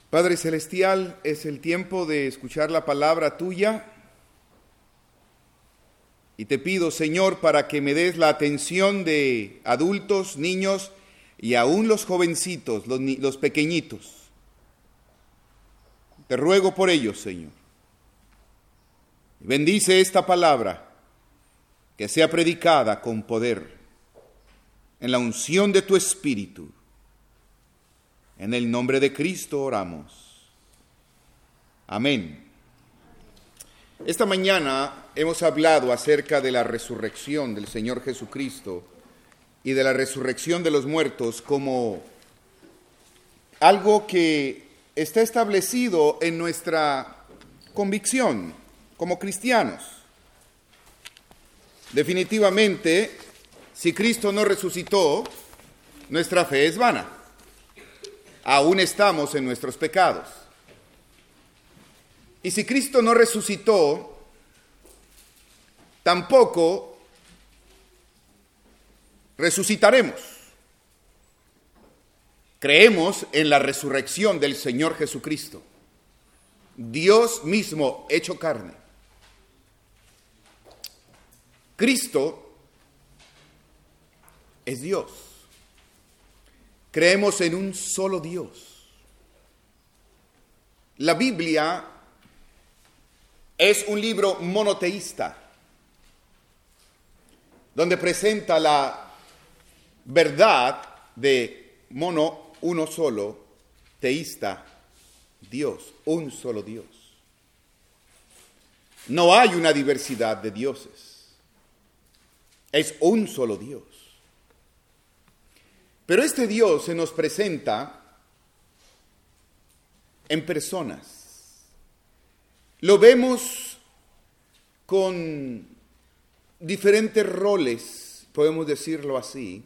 Padre Celestial, es el tiempo de escuchar la palabra tuya y te pido, Señor, para que me des la atención de adultos, niños y aún los jovencitos, los pequeñitos. Te ruego por ellos, Señor. Bendice esta palabra, que sea predicada con poder, en la unción de tu Espíritu. En el nombre de Cristo oramos. Amén. Esta mañana hemos hablado acerca de la resurrección del Señor Jesucristo y de la resurrección de los muertos como algo que está establecido en nuestra convicción como cristianos. Definitivamente, si Cristo no resucitó, nuestra fe es vana. Aún estamos en nuestros pecados. Y si Cristo no resucitó, tampoco resucitaremos. Creemos en la resurrección del Señor Jesucristo, Dios mismo hecho carne. Cristo es Dios. Creemos en un solo Dios. La Biblia es un libro monoteísta, donde presenta la verdad de uno solo, teísta, Dios, un solo Dios. No hay una diversidad de dioses, es un solo Dios. Pero este Dios se nos presenta en personas. Lo vemos con diferentes roles, podemos decirlo así.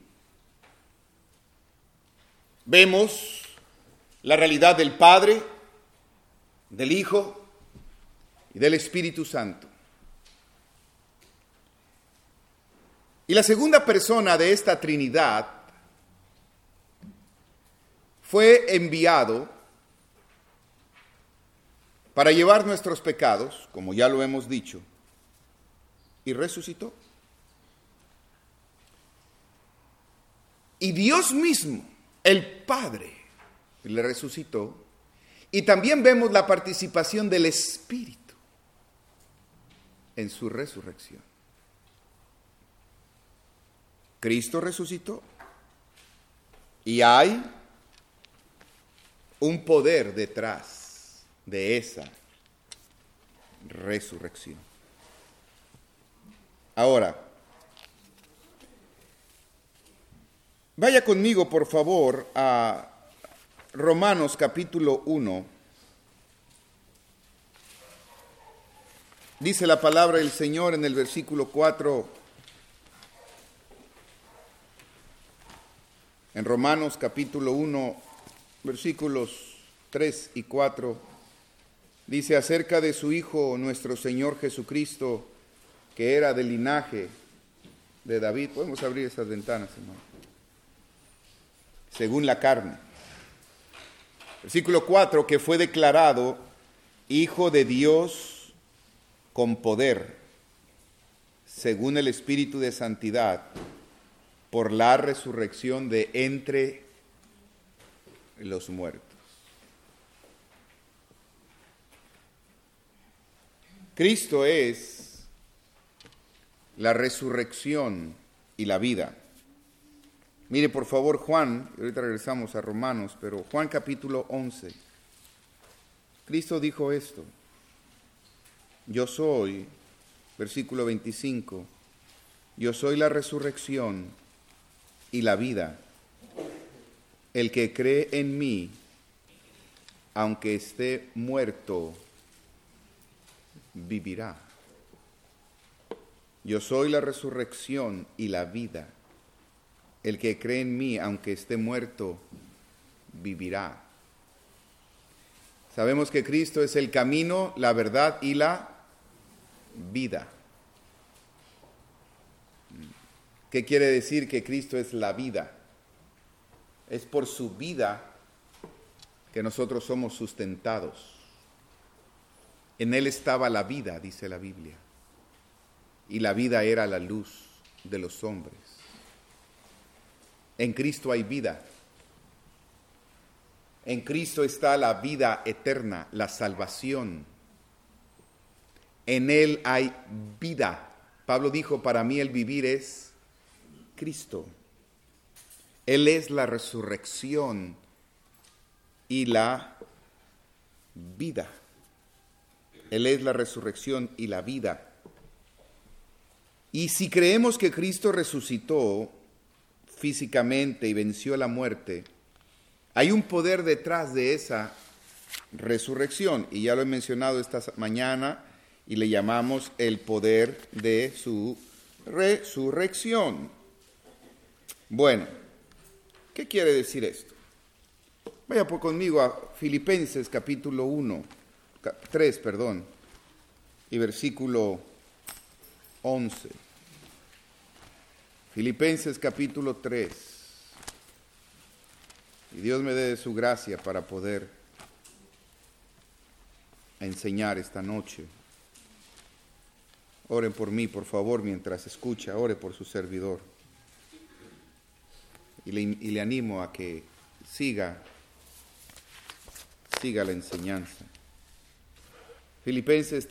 Vemos la realidad del Padre, del Hijo y del Espíritu Santo. Y la segunda persona de esta Trinidad fue enviado para llevar nuestros pecados, como ya lo hemos dicho, y resucitó. Y Dios mismo, el Padre, le resucitó. Y también vemos la participación del Espíritu en su resurrección. Cristo resucitó. Y hay un poder detrás de esa resurrección. Ahora, vaya conmigo, por favor, a Romanos capítulo 1. Dice la palabra del Señor en el versículo 4. En Romanos capítulo 1, versículos 3 y 4, dice acerca de su Hijo, nuestro Señor Jesucristo, que era del linaje de David. Podemos abrir esas ventanas, hermano. Según la carne. Versículo 4, que fue declarado Hijo de Dios con poder, según el Espíritu de Santidad, por la resurrección de entre los muertos. Cristo es la resurrección y la vida. Mire por favor Juan, ahorita regresamos a Romanos, pero Juan capítulo 11. Cristo dijo esto: yo soy, versículo 25, yo soy la resurrección y la vida. El que cree en mí, aunque esté muerto, vivirá. Yo soy la resurrección y la vida. El que cree en mí, aunque esté muerto, vivirá. Sabemos que Cristo es el camino, la verdad y la vida. ¿Qué quiere decir que Cristo es la vida? Es por su vida que nosotros somos sustentados. En Él estaba la vida, dice la Biblia, y la vida era la luz de los hombres. En Cristo hay vida. En Cristo está la vida eterna, la salvación. En Él hay vida. Pablo dijo, para mí el vivir es Cristo. Él es la resurrección y la vida. Él es la resurrección y la vida. Y si creemos que Cristo resucitó físicamente y venció la muerte, hay un poder detrás de esa resurrección. Y ya lo he mencionado esta mañana y le llamamos el poder de su resurrección. Bueno, ¿qué quiere decir esto? Vaya conmigo a Filipenses capítulo 3, y versículo 11. Filipenses capítulo 3. Y Dios me dé de su gracia para poder enseñar esta noche. Oren por mí, por favor, mientras escucha, ore por su servidor. Y le animo a que siga la enseñanza. Filipenses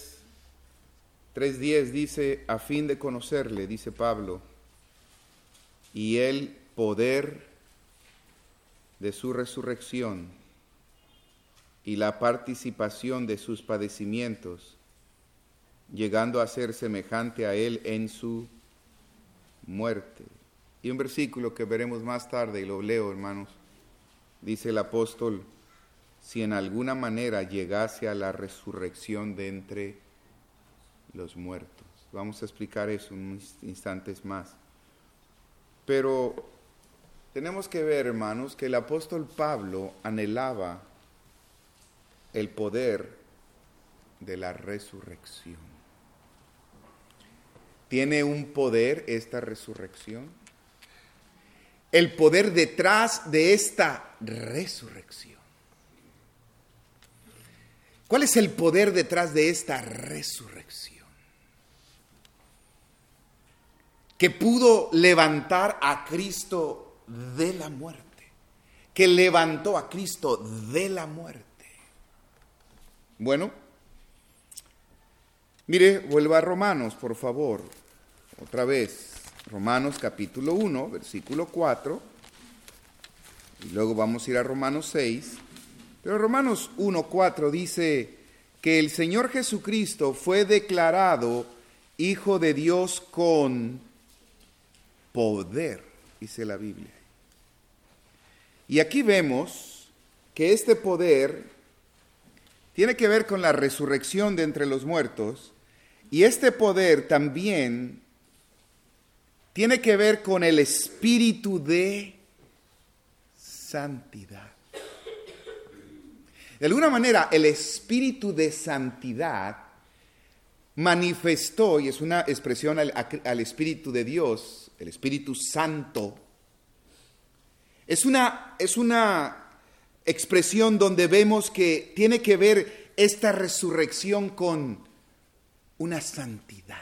3:10 dice, a fin de conocerle, dice Pablo, y el poder de su resurrección y la participación de sus padecimientos, llegando a ser semejante a él en su muerte. Y un versículo que veremos más tarde, y lo leo, hermanos, dice el apóstol, si en alguna manera llegase a la resurrección de entre los muertos. Vamos a explicar eso en unos instantes más. Pero tenemos que ver, hermanos, que el apóstol Pablo anhelaba el poder de la resurrección. ¿Tiene un poder esta resurrección? El poder detrás de esta resurrección. ¿Cuál es el poder detrás de esta resurrección? Que pudo levantar a Cristo de la muerte. Que levantó a Cristo de la muerte. Bueno, mire, vuelva a Romanos, por favor. Otra vez. Romanos capítulo 1, versículo 4. Y luego vamos a ir a Romanos 6. Pero Romanos 1, 4 dice que el Señor Jesucristo fue declarado Hijo de Dios con poder, dice la Biblia. Y aquí vemos que este poder tiene que ver con la resurrección de entre los muertos, y este poder también tiene que ver con el espíritu de santidad. De alguna manera, el espíritu de santidad manifestó, y es una expresión al Espíritu de Dios, el Espíritu Santo. Es una expresión donde vemos que tiene que ver esta resurrección con una santidad.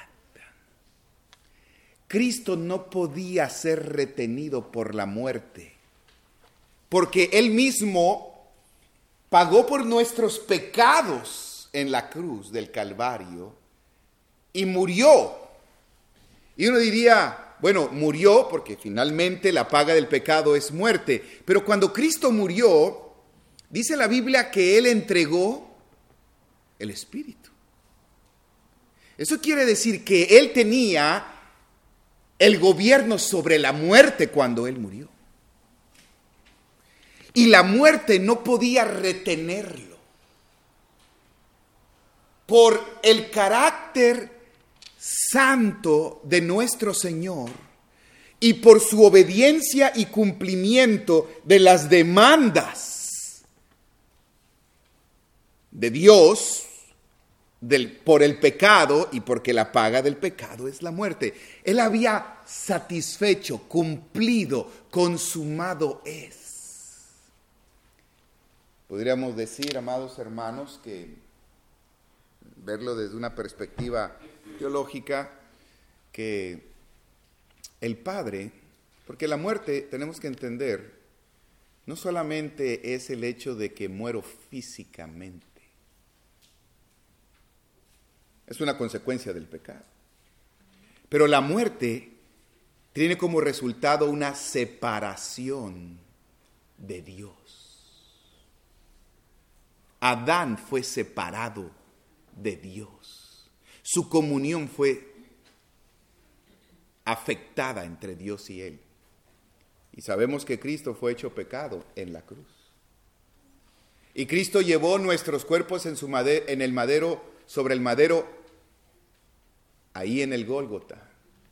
Cristo no podía ser retenido por la muerte, porque Él mismo pagó por nuestros pecados en la cruz del Calvario y murió. Y uno diría, bueno, murió porque finalmente la paga del pecado es muerte. Pero cuando Cristo murió, dice la Biblia que Él entregó el Espíritu. Eso quiere decir que Él tenía el gobierno sobre la muerte cuando Él murió. Y la muerte no podía retenerlo. Por el carácter santo de nuestro Señor y por su obediencia y cumplimiento de las demandas de Dios por el pecado y porque la paga del pecado es la muerte. Él había satisfecho, cumplido, consumado es. Podríamos decir, amados hermanos, que verlo desde una perspectiva teológica, que el Padre, porque la muerte, tenemos que entender, no solamente es el hecho de que muero físicamente, es una consecuencia del pecado. Pero la muerte tiene como resultado una separación de Dios. Adán fue separado de Dios. Su comunión fue afectada entre Dios y él. Y sabemos que Cristo fue hecho pecado en la cruz. Y Cristo llevó nuestros cuerpos en el madero, sobre el madero, ahí en el Gólgota.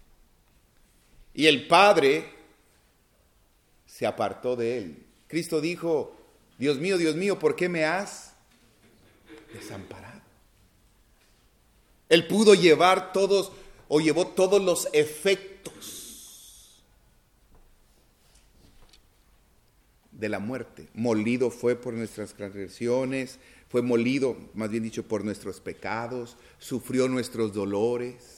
Y el Padre se apartó de él. Cristo dijo, Dios mío, ¿por qué me has desamparado? Él pudo llevar todos, o llevó todos los efectos de la muerte. Molido fue por nuestras transgresiones, fue molido, más bien dicho, por nuestros pecados, sufrió nuestros dolores.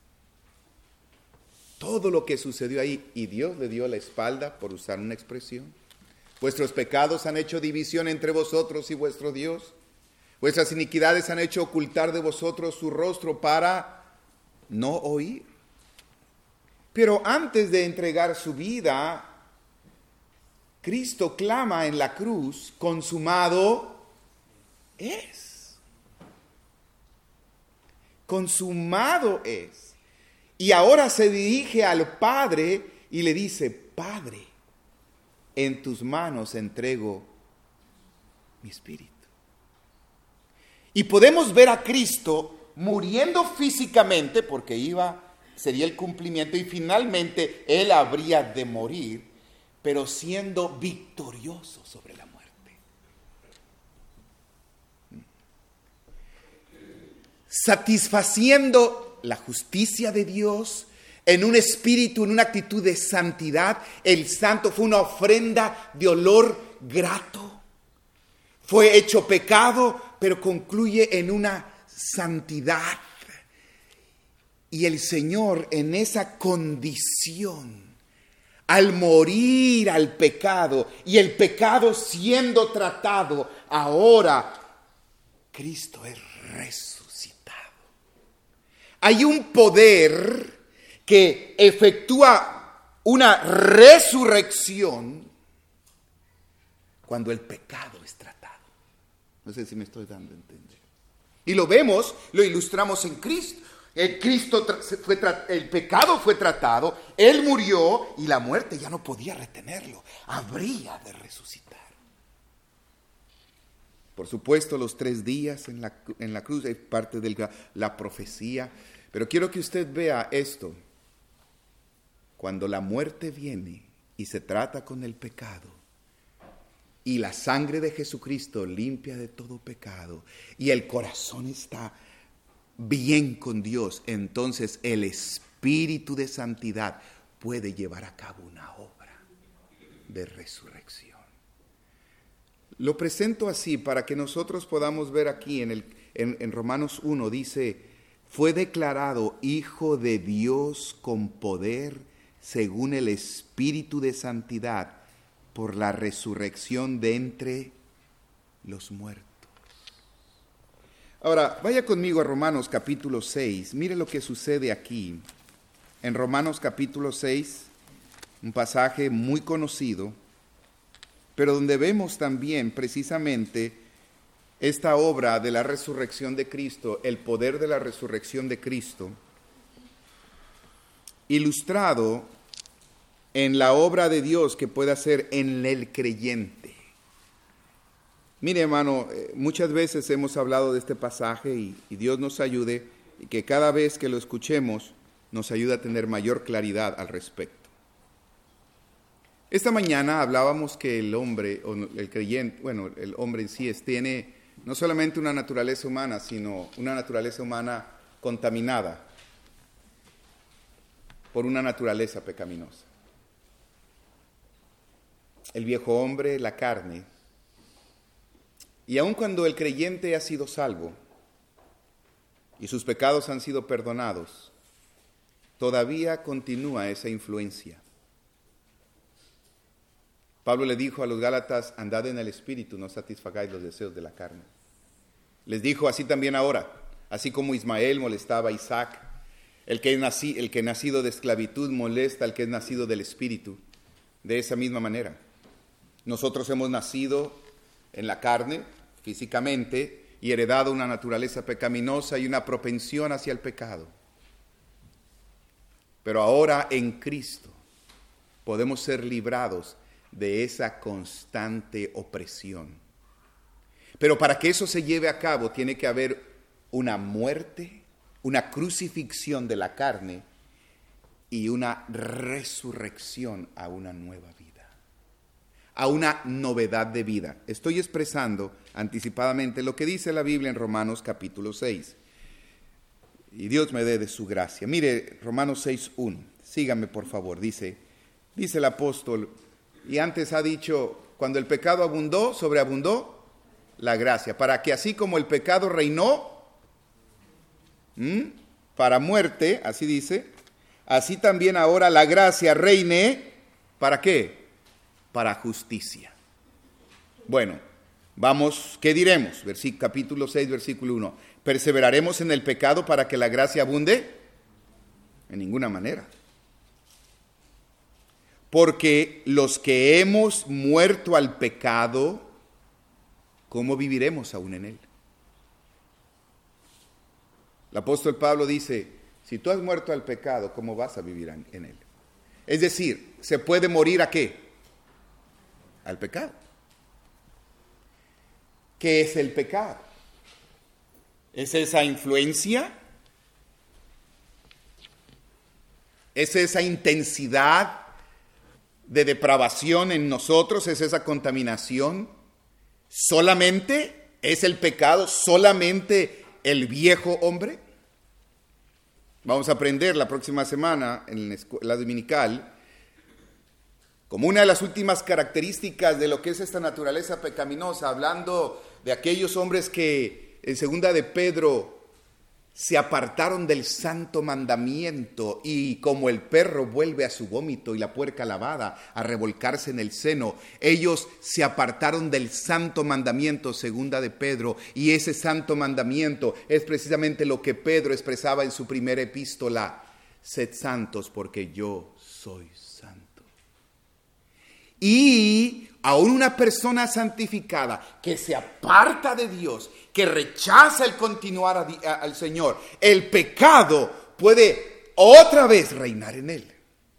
Todo lo que sucedió ahí, y Dios le dio la espalda, por usar una expresión. Vuestros pecados han hecho división entre vosotros y vuestro Dios. Vuestras iniquidades han hecho ocultar de vosotros su rostro para no oír. Pero antes de entregar su vida, Cristo clama en la cruz, consumado es. Consumado es. Y ahora se dirige al Padre y le dice, Padre, en tus manos entrego mi espíritu. Y podemos ver a Cristo muriendo físicamente, porque sería el cumplimiento, y finalmente Él habría de morir, pero siendo victorioso sobre la muerte. Satisfaciendo la justicia de Dios en un espíritu, en una actitud de santidad. El santo fue una ofrenda de olor grato. Fue hecho pecado, pero concluye en una santidad. Y el Señor, en esa condición, al morir al pecado y el pecado siendo tratado, ahora Cristo es resucitado. Hay un poder que efectúa una resurrección cuando el pecado es tratado. No sé si me estoy dando a entender. Y lo vemos, lo ilustramos en Cristo. El pecado fue tratado, Él murió y la muerte ya no podía retenerlo. Habría de resucitar. Por supuesto, los 3 días en la cruz es parte de la profecía. Pero quiero que usted vea esto. Cuando la muerte viene y se trata con el pecado, y la sangre de Jesucristo limpia de todo pecado, y el corazón está bien con Dios, entonces el Espíritu de Santidad puede llevar a cabo una obra de resurrección. Lo presento así para que nosotros podamos ver aquí en Romanos 1, dice, fue declarado Hijo de Dios con poder según el Espíritu de Santidad por la resurrección de entre los muertos. Ahora, vaya conmigo a Romanos capítulo 6. Mire lo que sucede aquí. En Romanos capítulo 6, un pasaje muy conocido, pero donde vemos también precisamente esta obra de la resurrección de Cristo, el poder de la resurrección de Cristo, ilustrado en la obra de Dios que puede hacer en el creyente. Mire, hermano, muchas veces hemos hablado de este pasaje y Dios nos ayude, y que cada vez que lo escuchemos nos ayude a tener mayor claridad al respecto. Esta mañana hablábamos que el hombre, o el creyente, el hombre en sí tiene no solamente una naturaleza humana, sino una naturaleza humana contaminada por una naturaleza pecaminosa. El viejo hombre, la carne, Y aun cuando el creyente ha sido salvo y sus pecados han sido perdonados, todavía continúa esa influencia. Pablo le dijo a los Gálatas, andad en el Espíritu, no satisfagáis los deseos de la carne. Les dijo así también ahora, así como Ismael molestaba a Isaac, el que nacido de esclavitud molesta al que es nacido del Espíritu. De esa misma manera, nosotros hemos nacido en la carne, físicamente, y heredado una naturaleza pecaminosa y una propensión hacia el pecado. Pero ahora en Cristo podemos ser librados de esa constante opresión. Pero para que eso se lleve a cabo tiene que haber una muerte, una crucifixión de la carne y una resurrección a una nueva vida, a una novedad de vida. Estoy expresando anticipadamente lo que dice la Biblia en Romanos capítulo 6. Y Dios me dé de su gracia. Mire, Romanos 6:1. Sígame, por favor. Dice el apóstol, y antes ha dicho, cuando el pecado abundó, sobreabundó la gracia, para que así como el pecado reinó para muerte, así dice, así también ahora la gracia reine, ¿para qué? Para justicia. Bueno, vamos, ¿qué diremos? Capítulo 6, versículo 1. ¿Perseveraremos en el pecado para que la gracia abunde? En ninguna manera. Porque los que hemos muerto al pecado, ¿cómo viviremos aún en él? El apóstol Pablo dice, si tú has muerto al pecado, ¿cómo vas a vivir en él? Es decir, ¿se puede morir a qué? Al pecado. ¿Qué es el pecado? ¿Es esa influencia? ¿Es esa intensidad de depravación en nosotros? ¿Es esa contaminación? ¿Solamente es el pecado solamente el viejo hombre? Vamos a aprender la próxima semana en la dominical, como una de las últimas características de lo que es esta naturaleza pecaminosa, hablando de aquellos hombres que en segunda de Pedro se apartaron del santo mandamiento y como el perro vuelve a su vómito y la puerca lavada a revolcarse en el seno, ellos se apartaron del santo mandamiento, segunda de Pedro, y ese santo mandamiento es precisamente lo que Pedro expresaba en su primera epístola: sed santos porque yo soy santo. Y aún una persona santificada que se aparta de Dios, que rechaza el continuar al Señor, el pecado puede otra vez reinar en él.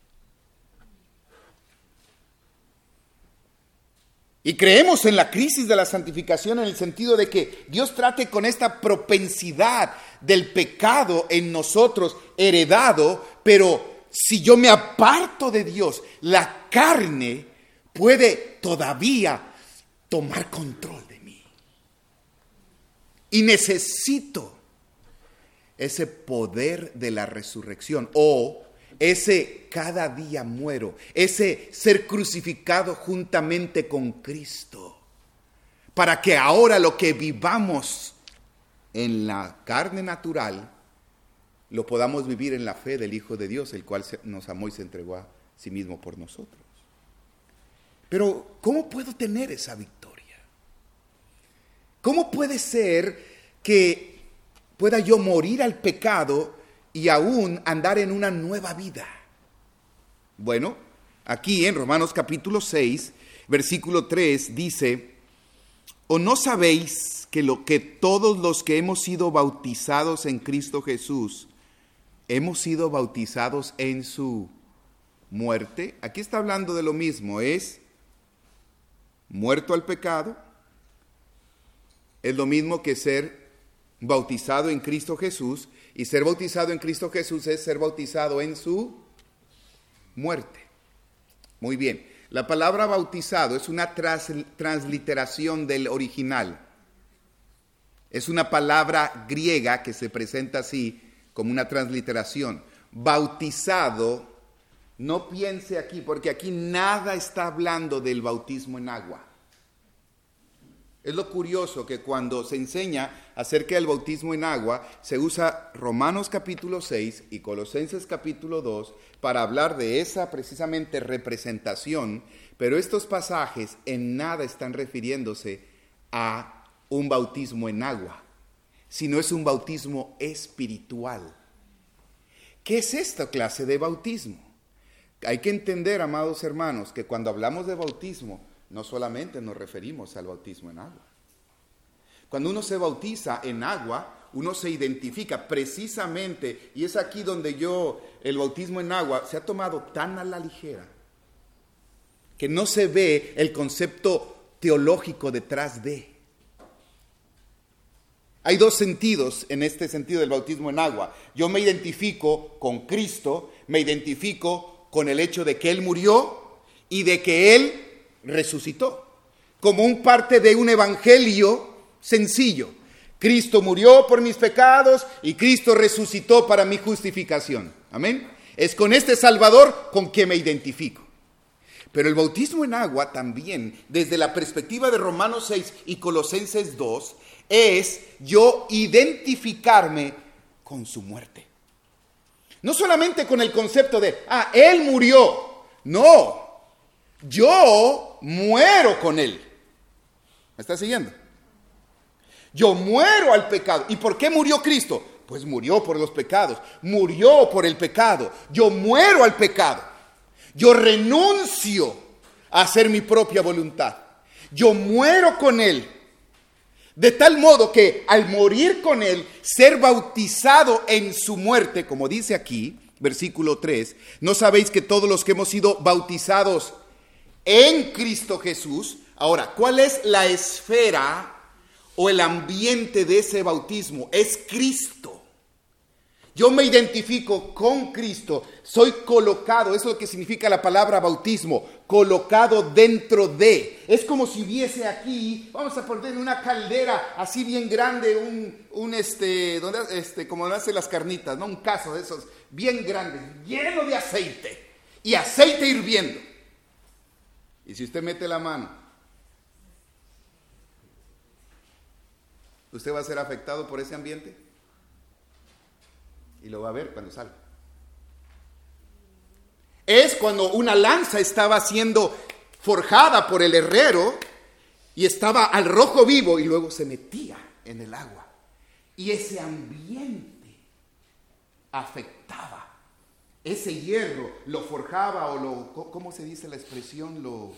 Y creemos en la crisis de la santificación en el sentido de que Dios trate con esta propensidad del pecado en nosotros heredado, pero si yo me aparto de Dios, la carne puede todavía tomar control de mí. Y necesito ese poder de la resurrección o ese cada día muero, ese ser crucificado juntamente con Cristo, para que ahora lo que vivamos en la carne natural lo podamos vivir en la fe del Hijo de Dios, el cual nos amó y se entregó a sí mismo por nosotros. Pero, ¿cómo puedo tener esa victoria? ¿Cómo puede ser que pueda yo morir al pecado y aún andar en una nueva vida? Bueno, aquí en Romanos capítulo 6, versículo 3 dice: ¿o no sabéis que todos los que hemos sido bautizados en Cristo Jesús, hemos sido bautizados en su muerte? Aquí está hablando de lo mismo, es muerto al pecado, es lo mismo que ser bautizado en Cristo Jesús, y ser bautizado en Cristo Jesús es ser bautizado en su muerte. Muy bien, la palabra bautizado es una transliteración del original. Es una palabra griega que se presenta así como una transliteración. Bautizado, no piense aquí, porque aquí nada está hablando del bautismo en agua. Es lo curioso que cuando se enseña acerca del bautismo en agua, se usa Romanos capítulo 6 y Colosenses capítulo 2 para hablar de esa precisamente representación, pero estos pasajes en nada están refiriéndose a un bautismo en agua, sino es un bautismo espiritual. ¿Qué es esta clase de bautismo? Hay que entender, amados hermanos, que cuando hablamos de bautismo, no solamente nos referimos al bautismo en agua. Cuando uno se bautiza en agua, uno se identifica precisamente, y es aquí donde el bautismo en agua se ha tomado tan a la ligera, que no se ve el concepto teológico detrás de. Hay dos sentidos en este sentido del bautismo en agua. Yo me identifico con Cristo, me identifico con el hecho de que Él murió y de que Él resucitó, como un parte de un evangelio sencillo. Cristo murió por mis pecados y Cristo resucitó para mi justificación. Amén. Es con este Salvador con que me identifico. Pero el bautismo en agua también, desde la perspectiva de Romanos 6 y Colosenses 2, es yo identificarme con su muerte. No solamente con el concepto de, Él murió. No, yo muero con Él. ¿Me está siguiendo? Yo muero al pecado. ¿Y por qué murió Cristo? Pues murió por los pecados. Murió por el pecado. Yo muero al pecado. Yo renuncio a hacer mi propia voluntad. Yo muero con Él. De tal modo que al morir con Él, ser bautizado en su muerte, como dice aquí, versículo 3, ¿no sabéis que todos los que hemos sido bautizados en Cristo Jesús? Ahora, ¿cuál es la esfera o el ambiente de ese bautismo? Es Cristo. Yo me identifico con Cristo, soy colocado, eso es lo que significa la palabra bautismo, colocado dentro de. Es como si hubiese aquí, vamos a poner una caldera así bien grande, como hacen las carnitas, ¿no? Un caso de esos bien grandes, lleno de aceite y aceite hirviendo. Y si usted mete la mano, ¿usted va a ser afectado por ese ambiente? Y lo va a ver cuando salga. Es cuando una lanza estaba siendo forjada por el herrero y estaba al rojo vivo y luego se metía en el agua. Y ese ambiente afectaba. Ese hierro lo forjaba ¿cómo se dice la expresión? No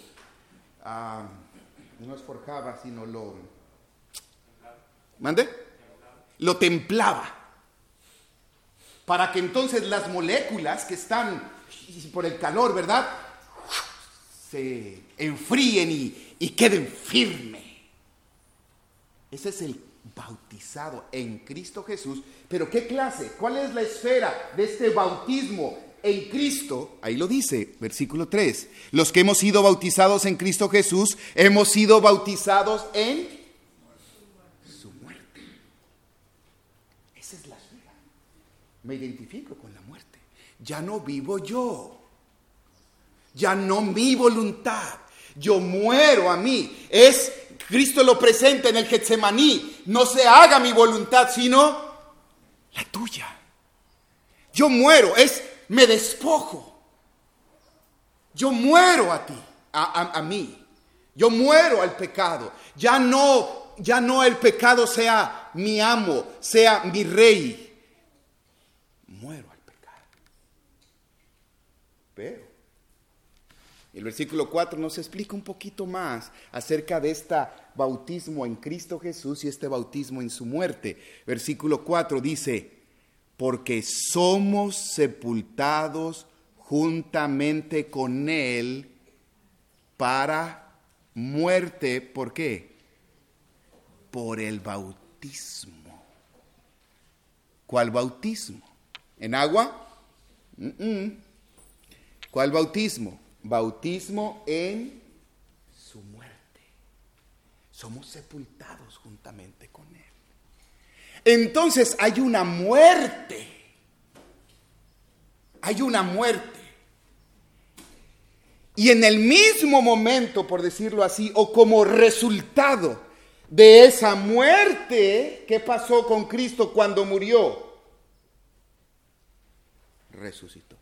es forjaba, sino ¿mande? Lo templaba. Para que entonces las moléculas que están por el calor, ¿verdad?, se enfríen y queden firmes. Ese es el bautizado en Cristo Jesús. Pero ¿qué clase? ¿Cuál es la esfera de este bautismo en Cristo? Ahí lo dice, versículo 3. Los que hemos sido bautizados en Cristo Jesús, hemos sido bautizados en su muerte. Esa es la esfera. Me identifico con la muerte. Ya no vivo yo. Ya no mi voluntad. Yo muero a mí. Cristo lo presenta en el Getsemaní. No se haga mi voluntad, sino la tuya. Yo muero. Me despojo. Yo muero a ti, a mí. Yo muero al pecado. Ya no el pecado sea mi amo, sea mi rey. Muero al pecado. Pero el versículo 4 nos explica un poquito más acerca de este bautismo en Cristo Jesús y este bautismo en su muerte. Versículo 4 dice, porque somos sepultados juntamente con Él para muerte. ¿Por qué? Por el bautismo. ¿Cuál bautismo? ¿En agua? ¿Cuál bautismo? Bautismo en su muerte. Somos sepultados juntamente con Él. Entonces hay una muerte. Hay una muerte. Y en el mismo momento, por decirlo así, o como resultado de esa muerte, ¿qué pasó con Cristo cuando murió? Resucitó.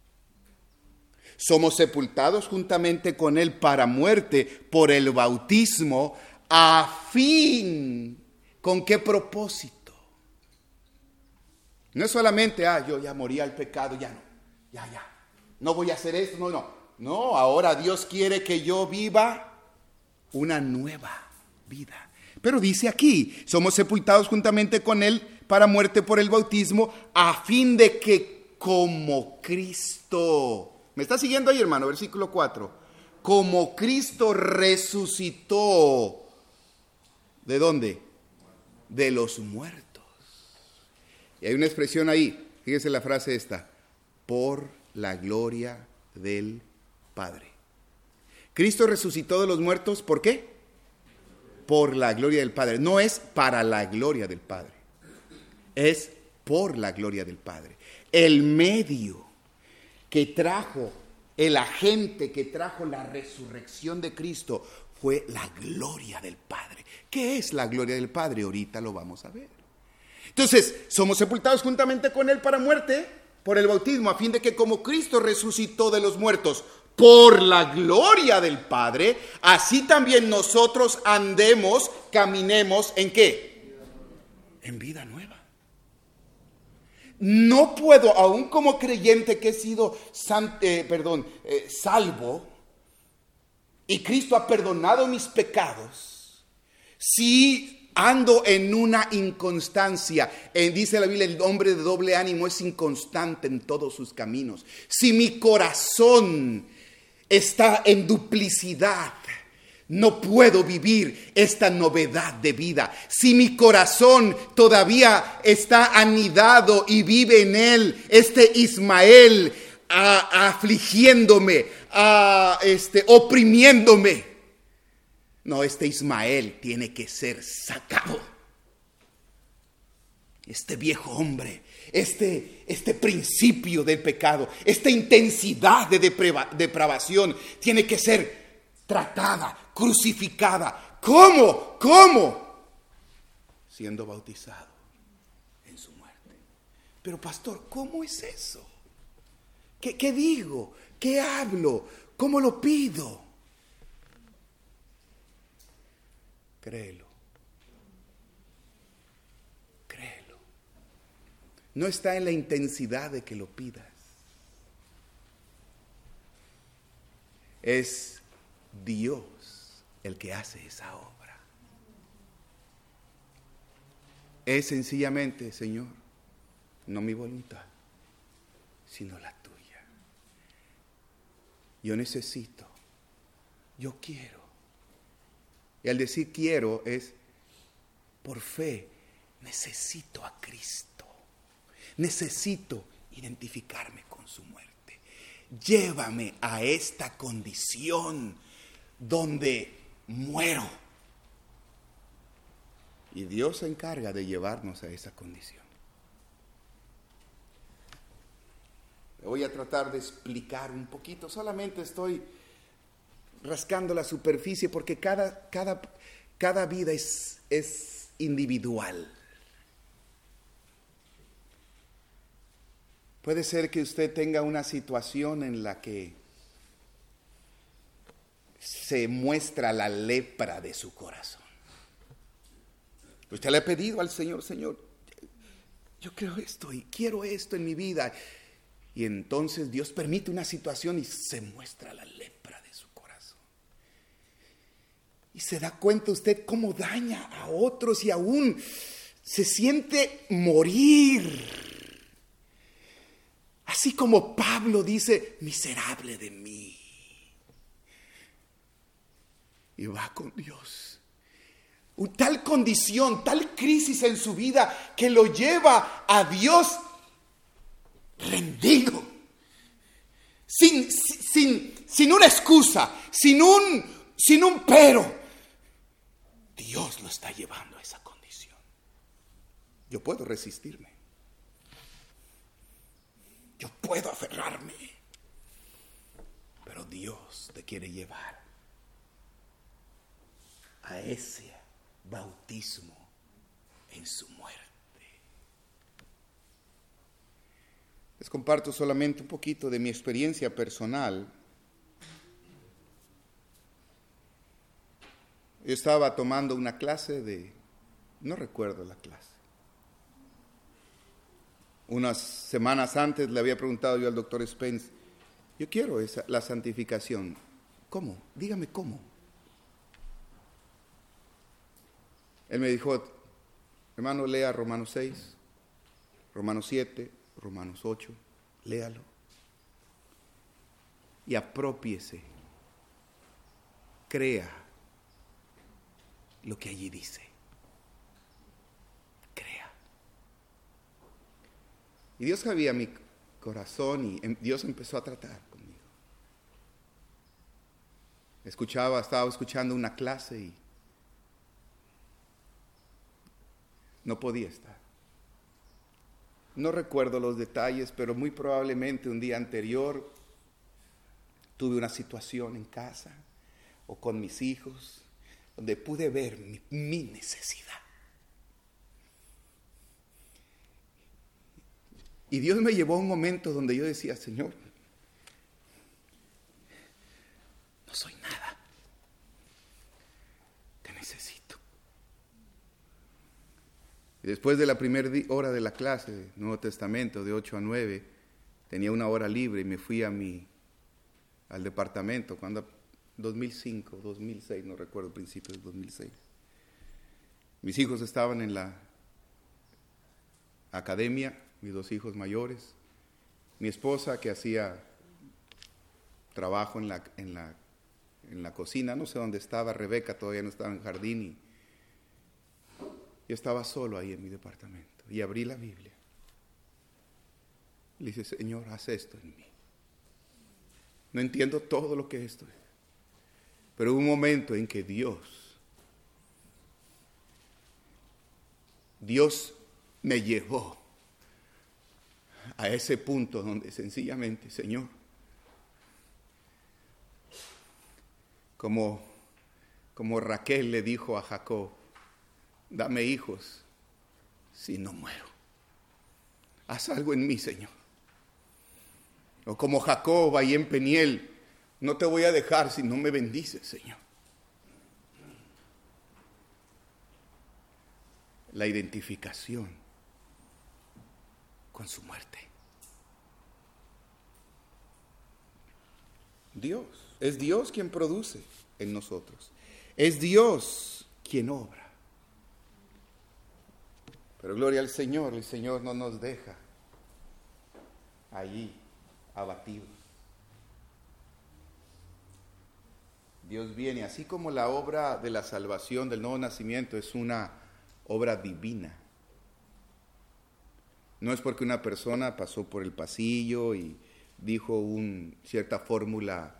Somos sepultados juntamente con Él para muerte por el bautismo, a fin, ¿con qué propósito? No es solamente, yo ya morí al pecado, ya no voy a hacer esto, no, ahora Dios quiere que yo viva una nueva vida. Pero dice aquí, somos sepultados juntamente con Él para muerte por el bautismo, a fin de que como Cristo, ¿me está siguiendo ahí, hermano? Versículo 4, como Cristo resucitó, ¿de dónde? De los muertos. Y hay una expresión ahí, fíjese la frase esta, por la gloria del Padre. Cristo resucitó de los muertos, ¿por qué? Por la gloria del Padre. No es para la gloria del Padre, es por la gloria del Padre. El medio que trajo, el agente que trajo la resurrección de Cristo fue la gloria del Padre. ¿Qué es la gloria del Padre? Ahorita lo vamos a ver. Entonces, somos sepultados juntamente con Él para muerte por el bautismo, a fin de que como Cristo resucitó de los muertos por la gloria del Padre, así también nosotros andemos, caminemos, ¿en qué? En vida nueva. No puedo, aún como creyente que he sido salvo, y Cristo ha perdonado mis pecados, si ando en una inconstancia, dice la Biblia, el hombre de doble ánimo es inconstante en todos sus caminos. Si mi corazón está en duplicidad, no puedo vivir esta novedad de vida. Si mi corazón todavía está anidado y vive en él este Ismael, afligiéndome, oprimiéndome, no, este Ismael tiene que ser sacado. Este viejo hombre, este principio del pecado, esta intensidad de depravación tiene que ser tratada, crucificada. ¿Cómo? Siendo bautizado en su muerte. Pero pastor, ¿cómo es eso? ¿Qué digo? ¿Qué hablo? ¿Cómo lo pido? Créelo. No está en la intensidad de que lo pidas. Es Dios el que hace esa obra. Es sencillamente, Señor, no mi voluntad, sino la tuya. Yo necesito, yo quiero. Y al decir quiero es por fe, necesito a Cristo. Necesito identificarme con su muerte. Llévame a esta condición donde muero. Y Dios se encarga de llevarnos a esa condición. Voy a tratar de explicar un poquito. Solamente estoy rascando la superficie porque cada vida es individual. Puede ser que usted tenga una situación en la que se muestra la lepra de su corazón. Usted le ha pedido al Señor, Señor, yo creo esto y quiero esto en mi vida. Y entonces Dios permite una situación y se muestra la lepra de su corazón. Y se da cuenta usted cómo daña a otros y aún se siente morir. Así como Pablo dice, miserable de mí. Y va con Dios. Tal condición, tal crisis en su vida que lo lleva a Dios rendido. Sin una excusa, sin un pero. Dios lo está llevando a esa condición. Yo puedo resistirme. Yo puedo aferrarme, pero Dios te quiere llevar a esa bautismo en su muerte. Les comparto solamente un poquito de mi experiencia personal. Yo estaba tomando una clase no recuerdo la clase. Unas semanas antes le había preguntado yo al doctor Spence, yo quiero la santificación. ¿Cómo? Dígame cómo. Él me dijo, hermano, lea Romanos 6, Romanos 7, Romanos 8, léalo. Y apropiese, crea lo que allí dice. Crea. Y Dios sabía mi corazón y Dios empezó a tratar conmigo. Estaba escuchando una clase y no podía estar. No recuerdo los detalles, pero muy probablemente un día anterior tuve una situación en casa o con mis hijos donde pude ver mi necesidad. Y Dios me llevó a un momento donde yo decía, Señor, no soy nada, te necesito. Y después de la primera hora de la clase de Nuevo Testamento, de 8 a 9, tenía una hora libre y me fui al departamento, cuando 2005, 2006, no recuerdo, principios de 2006. Mis hijos estaban en la academia, mis 2 hijos mayores, mi esposa que hacía trabajo en la cocina, no sé dónde estaba, Rebeca todavía no estaba en el jardín y yo estaba solo ahí en mi departamento y abrí la Biblia. Le dije, Señor, haz esto en mí. No entiendo todo lo que esto es, pero hubo un momento en que Dios me llevó a ese punto donde sencillamente, Señor, como Raquel le dijo a Jacob, dame hijos, si no muero. Haz algo en mí, Señor. O como Jacob ahí en Peniel, no te voy a dejar si no me bendices, Señor. La identificación con su muerte. Es Dios quien produce en nosotros. Es Dios quien obra. Pero gloria al Señor, el Señor no nos deja allí abatidos. Dios viene, así como la obra de la salvación del nuevo nacimiento es una obra divina. No es porque una persona pasó por el pasillo y dijo cierta fórmula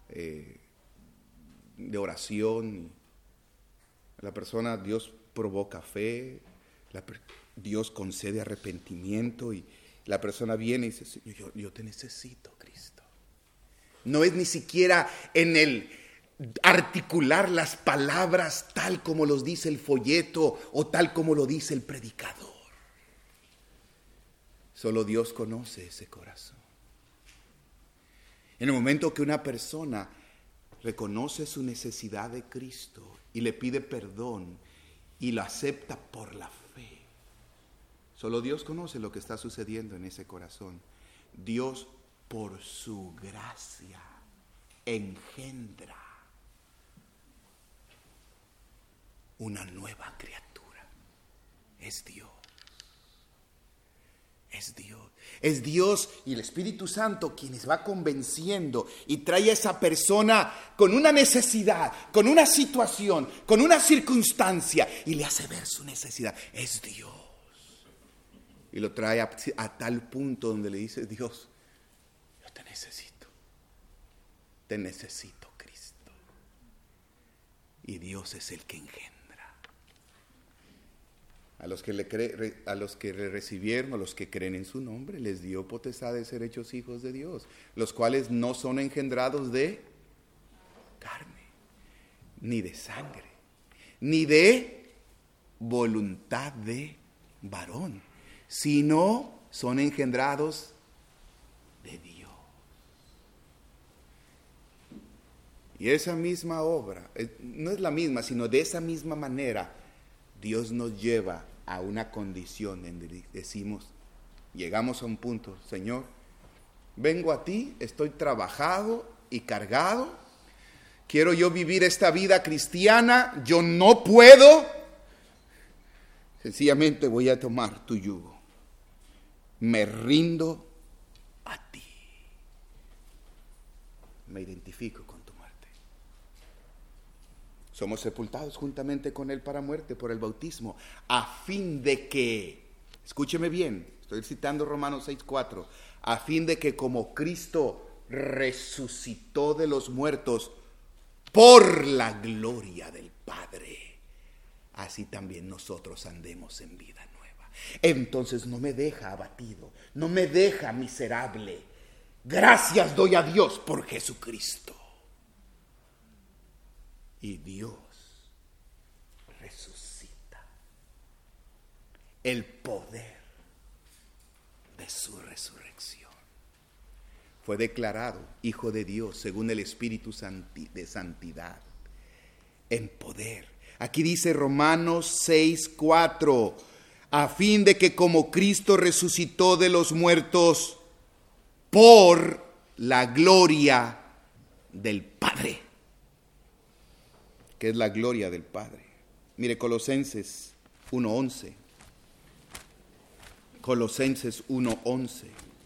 de oración. La persona, Dios provoca fe, Dios concede arrepentimiento y la persona viene y dice, yo te necesito, Cristo. No es ni siquiera en el articular las palabras tal como los dice el folleto o tal como lo dice el predicador. Solo Dios conoce ese corazón. En el momento que una persona reconoce su necesidad de Cristo y le pide perdón y lo acepta por la fe, solo Dios conoce lo que está sucediendo en ese corazón. Dios, por su gracia, engendra una nueva criatura. Es Dios. Es Dios. Es Dios y el Espíritu Santo quienes va convenciendo y trae a esa persona con una necesidad, con una situación, con una circunstancia y le hace ver su necesidad. Es Dios. Y lo trae a tal punto donde le dice, Dios, yo te necesito. Te necesito, Cristo. Y Dios es el que engendra. A los que le recibieron, a los que creen en su nombre, les dio potestad de ser hechos hijos de Dios, los cuales no son engendrados de carne, ni de sangre, ni de voluntad de varón, sino son engendrados de Dios. Y esa misma obra, no es la misma, sino de esa misma manera, Dios nos lleva a una condición en que decimos, llegamos a un punto, Señor, vengo a ti, estoy trabajado y cargado, quiero yo vivir esta vida cristiana, yo no puedo, sencillamente voy a tomar tu yugo, me rindo a ti, me identifico con tu muerte. Somos sepultados juntamente con Él para muerte por el bautismo, a fin de que, escúcheme bien, estoy citando Romanos 6:4, a fin de que como Cristo resucitó de los muertos por la gloria del Padre, así también nosotros andemos en vida nueva. Entonces no me deja abatido, no me deja miserable. Gracias doy a Dios por Jesucristo. Y Dios resucita el poder de su resurrección. Fue declarado Hijo de Dios según el Espíritu de santidad, en poder. Aquí dice Romanos 6:4, a fin de que como Cristo resucitó de los muertos por la gloria del Padre. ¿Qué es la gloria del Padre? Mire, Colosenses 1:11. Colosenses 1:11.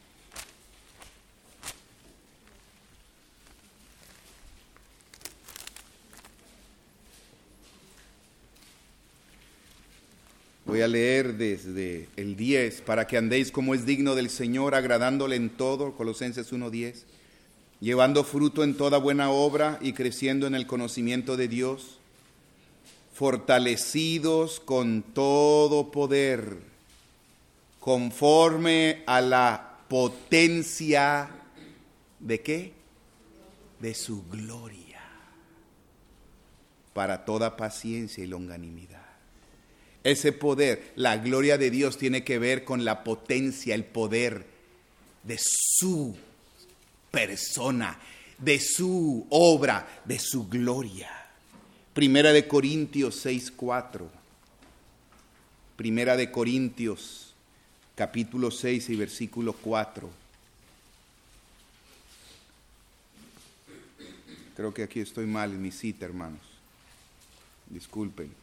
Voy a leer desde el 10, para que andéis como es digno del Señor, agradándole en todo, Colosenses 1:10, llevando fruto en toda buena obra y creciendo en el conocimiento de Dios, fortalecidos con todo poder, conforme a la potencia ¿de qué? De su gloria, para toda paciencia y longanimidad. Ese poder, la gloria de Dios tiene que ver con la potencia, el poder de su persona, de su obra, de su gloria. Primera de Corintios 6:4. Primera de Corintios, capítulo 6 y versículo 4. Creo que aquí estoy mal en mi cita, hermanos. Disculpen.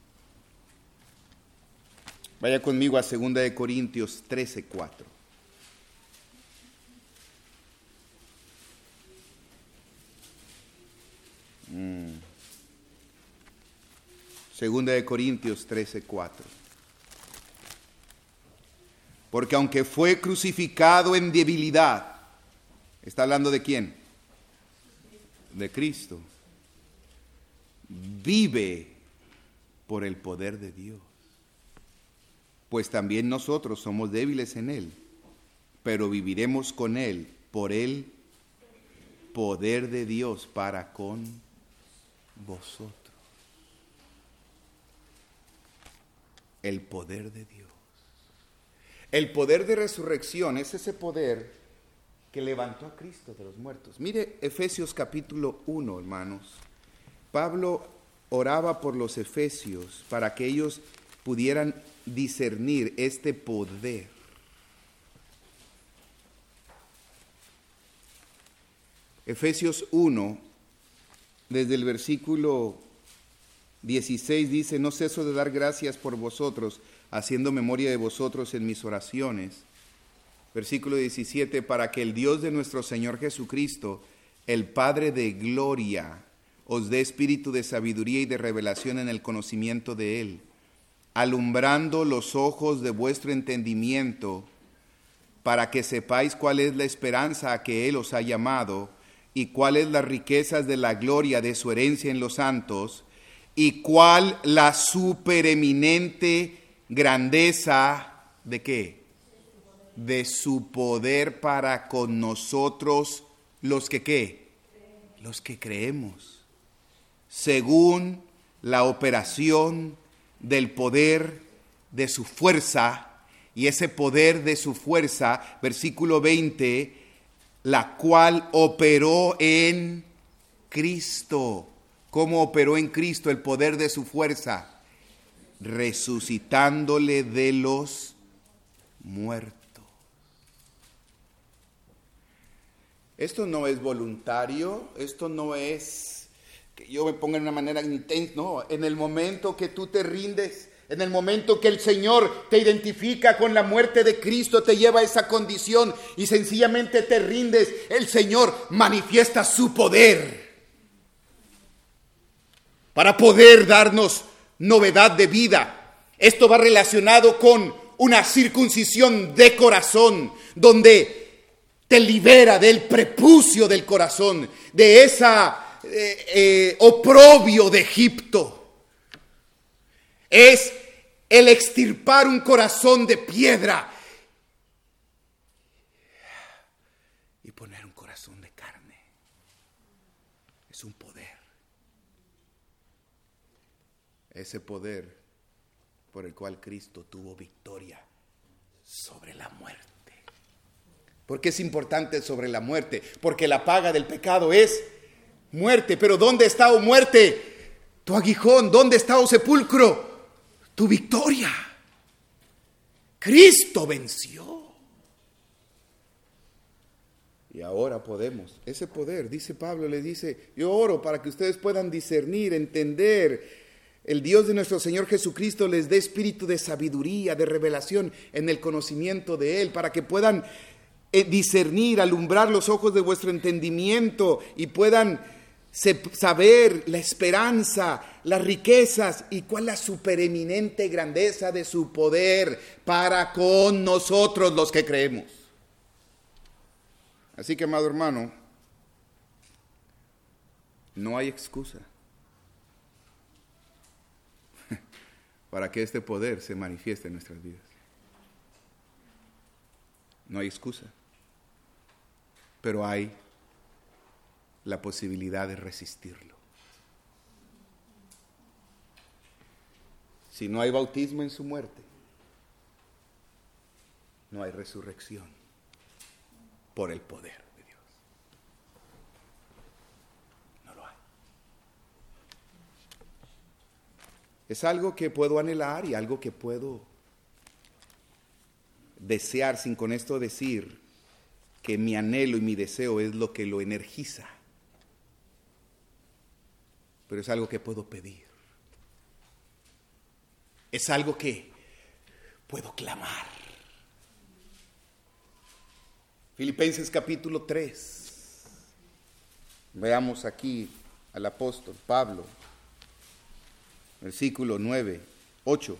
Vaya conmigo a 2 de Corintios 13:4. Segunda de Corintios 13:4. Porque aunque fue crucificado en debilidad, ¿está hablando de quién? De Cristo. Vive por el poder de Dios. Pues también nosotros somos débiles en Él, pero viviremos con Él por el poder de Dios para con vosotros. El poder de Dios. El poder de resurrección es ese poder que levantó a Cristo de los muertos. Mire Efesios capítulo 1, hermanos. Pablo oraba por los efesios para que ellos pudieran discernir este poder. Efesios 1, desde el versículo 16 dice: no ceso de dar gracias por vosotros, haciendo memoria de vosotros en mis oraciones. Versículo 17: para que el Dios de nuestro Señor Jesucristo, el Padre de gloria, os dé espíritu de sabiduría y de revelación en el conocimiento de Él, alumbrando los ojos de vuestro entendimiento, para que sepáis cuál es la esperanza a que Él os ha llamado, y cuáles las riquezas de la gloria de su herencia en los santos, y cuál la supereminente grandeza, ¿de qué? De su poder para con nosotros, los que ¿qué? Los que creemos, según la operación del poder de su fuerza, y ese poder de su fuerza, versículo 20, la cual operó en Cristo. ¿Cómo operó en Cristo el poder de su fuerza? Resucitándole de los muertos. Esto no es voluntario, esto no es que yo me ponga de una manera intensa, no, en el momento que tú te rindes, en el momento que el Señor te identifica con la muerte de Cristo, te lleva a esa condición y sencillamente te rindes, el Señor manifiesta su poder para poder darnos novedad de vida. Esto va relacionado con una circuncisión de corazón, donde te libera del prepucio del corazón, de esa oprobio de Egipto. Es el extirpar un corazón de piedra y poner un corazón de carne. Es un poder. Ese poder por el cual Cristo tuvo victoria sobre la muerte. ¿Por qué es importante sobre la muerte? Porque la paga del pecado es muerte. Pero ¿dónde está, oh muerte, tu aguijón? ¿Dónde está, oh sepulcro, tu victoria? Cristo venció. Y ahora podemos, ese poder, dice Pablo, le dice, yo oro para que ustedes puedan discernir, entender. El Dios de nuestro Señor Jesucristo les dé espíritu de sabiduría, de revelación en el conocimiento de Él, para que puedan discernir, alumbrar los ojos de vuestro entendimiento y puedan saber la esperanza, las riquezas y cuál la supereminente grandeza de su poder para con nosotros los que creemos. Así que, amado hermano, no hay excusa para que este poder se manifieste en nuestras vidas. No hay excusa. Pero hay la posibilidad de resistirlo. Si no hay bautismo en su muerte, no hay resurrección por el poder de Dios. No lo hay. Es algo que puedo anhelar y algo que puedo desear, sin con esto decir que mi anhelo y mi deseo es lo que lo energiza. Pero es algo que puedo pedir. Es algo que puedo clamar. Filipenses capítulo 3. Veamos aquí al apóstol Pablo. Versículo 9, 8.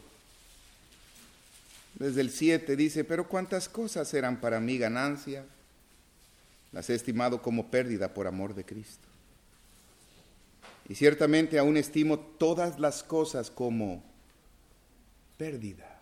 Desde el 7 dice, pero cuántas cosas eran para mí ganancia, las he estimado como pérdida por amor de Cristo. Y ciertamente aún estimo todas las cosas como pérdida.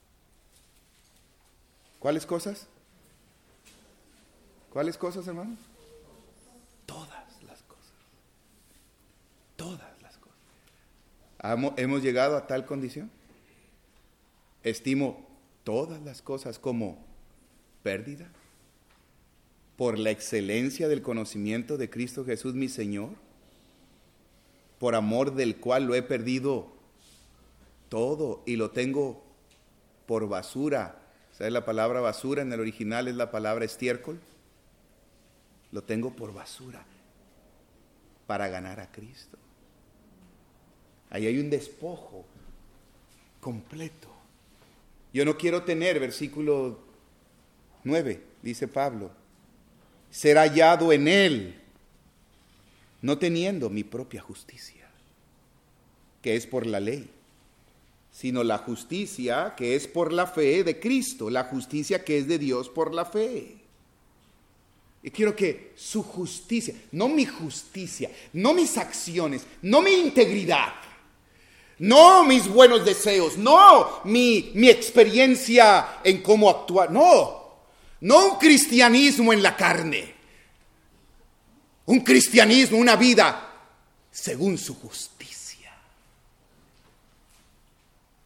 ¿Cuáles cosas? ¿Cuáles cosas, hermanos? Todas las cosas. Todas las cosas. ¿Hemos llegado a tal condición? Estimo todas las cosas como pérdida por la excelencia del conocimiento de Cristo Jesús mi Señor, por amor del cual lo he perdido todo y lo tengo por basura. ¿Sabes la palabra basura? En el original es la palabra estiércol. Lo tengo por basura para ganar a Cristo. Ahí hay un despojo completo. Yo no quiero tener, versículo 9, dice Pablo, ser hallado en Él, no teniendo mi propia justicia, que es por la ley, sino la justicia que es por la fe de Cristo, la justicia que es de Dios por la fe. Y quiero que su justicia, no mi justicia, no mis acciones, no mi integridad, no mis buenos deseos, no mi experiencia en cómo actuar, no un cristianismo en la carne, un cristianismo, una vida según su justicia.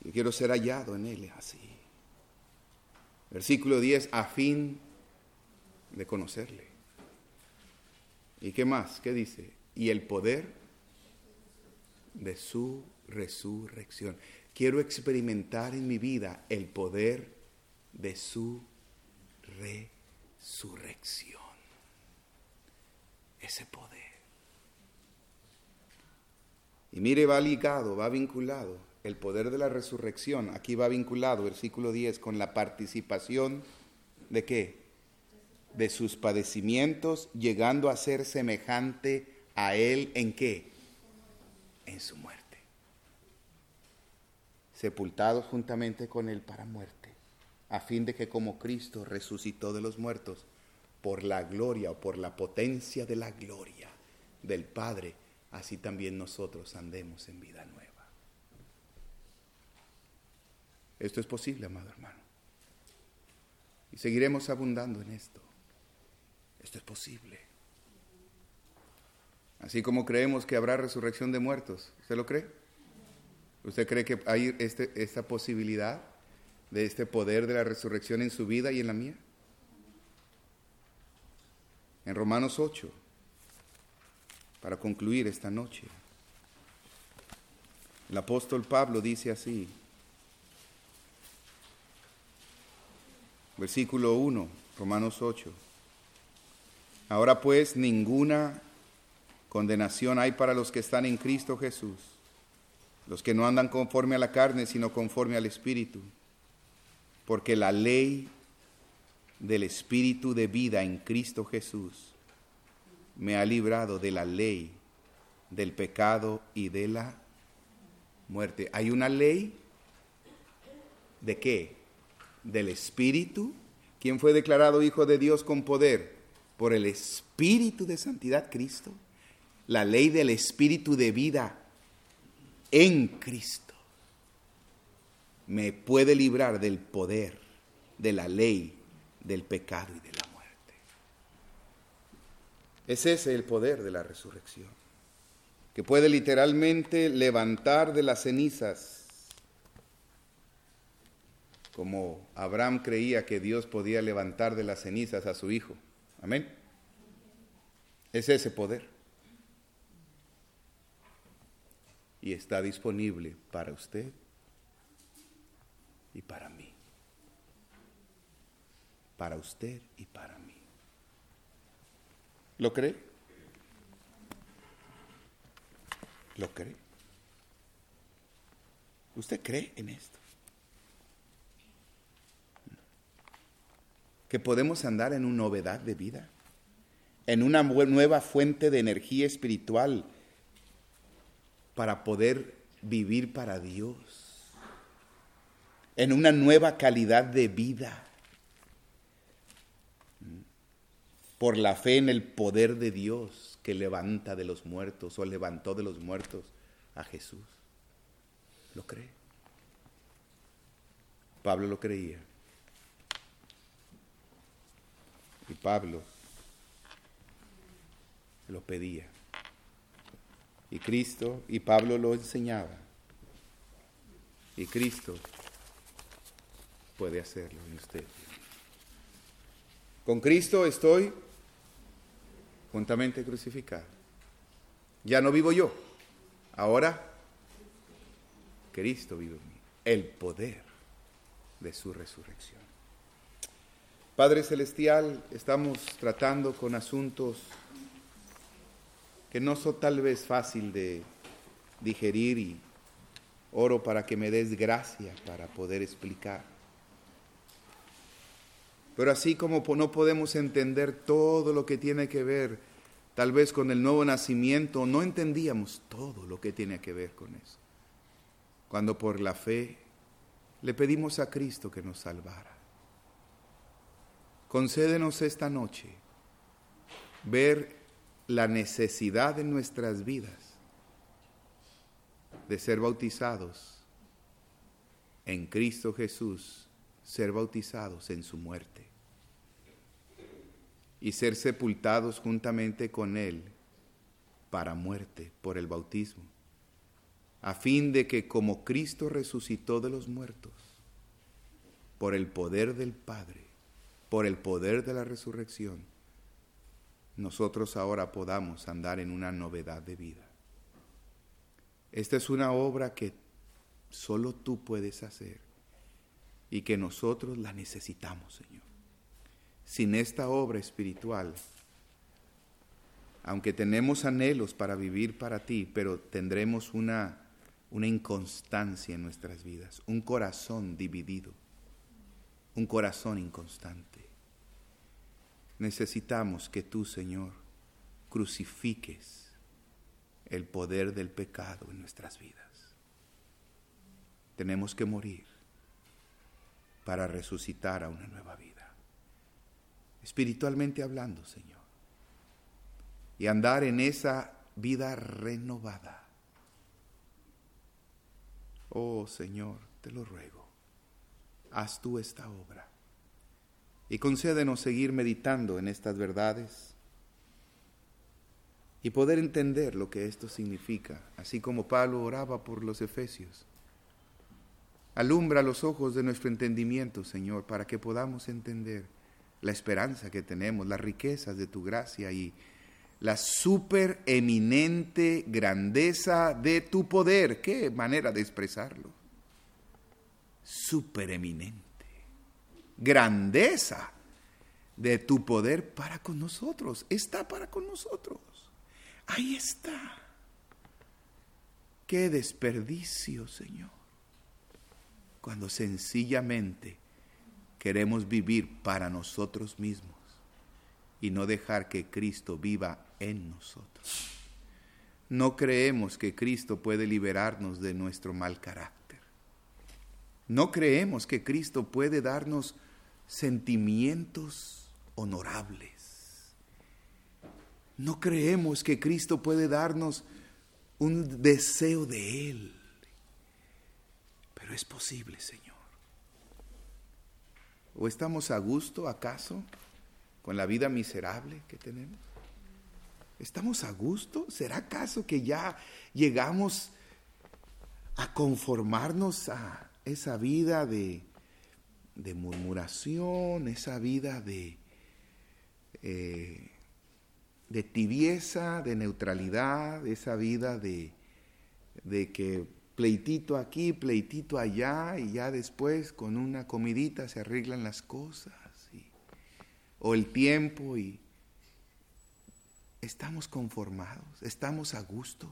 Yo quiero ser hallado en Él así. Versículo 10, a fin de conocerle. ¿Y qué más? ¿Qué dice? Y el poder de su resurrección. Quiero experimentar en mi vida el poder de su resurrección. Ese poder. Y mire, va ligado, va vinculado. El poder de la resurrección, aquí va vinculado, versículo 10, con la participación ¿de qué? De sus padecimientos, llegando a ser semejante a Él, ¿en qué? En su muerte. Sepultados juntamente con Él para muerte, a fin de que como Cristo resucitó de los muertos, por la gloria o por la potencia de la gloria del Padre, así también nosotros andemos en vida nueva. Esto es posible, amado hermano. Y seguiremos abundando en esto. Esto es posible. Así como creemos que habrá resurrección de muertos. ¿Usted lo cree? ¿Usted cree que hay esta posibilidad de este poder de la resurrección en su vida y en la mía? En Romanos 8, para concluir esta noche, el apóstol Pablo dice así, versículo 1, Romanos 8. Ahora pues ninguna condenación hay para los que están en Cristo Jesús, los que no andan conforme a la carne, sino conforme al Espíritu, porque la ley del Espíritu de vida en Cristo Jesús me ha librado de la ley del pecado y de la muerte. ¿Hay una ley de qué? Del Espíritu. ¿Quién fue declarado Hijo de Dios con poder? Por el Espíritu de santidad, Cristo. La ley del Espíritu de vida en Cristo me puede librar del poder de la ley del pecado y de la muerte. Es ese el poder de la resurrección, que puede literalmente levantar de las cenizas, como Abraham creía que Dios podía levantar de las cenizas a su hijo. Amén. Es ese poder. Y está disponible para usted y para mí. Para usted y para mí. ¿Lo cree? ¿Lo cree? ¿Usted cree en esto? Que podemos andar en una novedad de vida, en una nueva fuente de energía espiritual para poder vivir para Dios, en una nueva calidad de vida, por la fe en el poder de Dios que levanta de los muertos o levantó de los muertos a Jesús. ¿Lo cree? Pablo lo creía. Y Pablo lo pedía. Y Cristo y Pablo lo enseñaba. Y Cristo puede hacerlo en usted. Con Cristo estoy juntamente crucificado. Ya no vivo yo. Ahora Cristo vive en mí. El poder de su resurrección. Padre Celestial, estamos tratando con asuntos que no son tal vez fácil de digerir y oro para que me des gracia para poder explicar. Pero así como no podemos entender todo lo que tiene que ver tal vez con el nuevo nacimiento, no entendíamos todo lo que tiene que ver con eso. Cuando por la fe le pedimos a Cristo que nos salvara. Concédenos esta noche ver la necesidad en nuestras vidas de ser bautizados en Cristo Jesús, ser bautizados en su muerte y ser sepultados juntamente con Él para muerte por el bautismo, a fin de que como Cristo resucitó de los muertos, por el poder del Padre, por el poder de la resurrección, nosotros ahora podamos andar en una novedad de vida. Esta es una obra que solo tú puedes hacer y que nosotros la necesitamos, Señor. Sin esta obra espiritual, aunque tenemos anhelos para vivir para ti, pero tendremos una inconstancia en nuestras vidas, un corazón dividido, un corazón inconstante. Necesitamos que tú, Señor, crucifiques el poder del pecado en nuestras vidas. Tenemos que morir para resucitar a una nueva vida, espiritualmente hablando, Señor, y andar en esa vida renovada. Oh, Señor, te lo ruego, haz tú esta obra y concédenos seguir meditando en estas verdades y poder entender lo que esto significa, así como Pablo oraba por los efesios. Alumbra los ojos de nuestro entendimiento, Señor, para que podamos entender la esperanza que tenemos, las riquezas de tu gracia y la supereminente grandeza de tu poder. ¡Qué manera de expresarlo! Supereminente. Grandeza de tu poder para con nosotros. Está para con nosotros. Ahí está. ¡Qué desperdicio, Señor! Cuando sencillamente queremos vivir para nosotros mismos y no dejar que Cristo viva en nosotros. No creemos que Cristo puede liberarnos de nuestro mal carácter. No creemos que Cristo puede darnos sentimientos honorables. No creemos que Cristo puede darnos un deseo de Él. Pero es posible, Señor. ¿O estamos a gusto, acaso, con la vida miserable que tenemos? ¿Estamos a gusto? ¿Será acaso que ya llegamos a conformarnos a esa vida de murmuración, esa vida de tibieza, de neutralidad, esa vida de que pleitito aquí, pleitito allá, y ya después con una comidita se arreglan las cosas, o el tiempo, y estamos conformados, estamos a gusto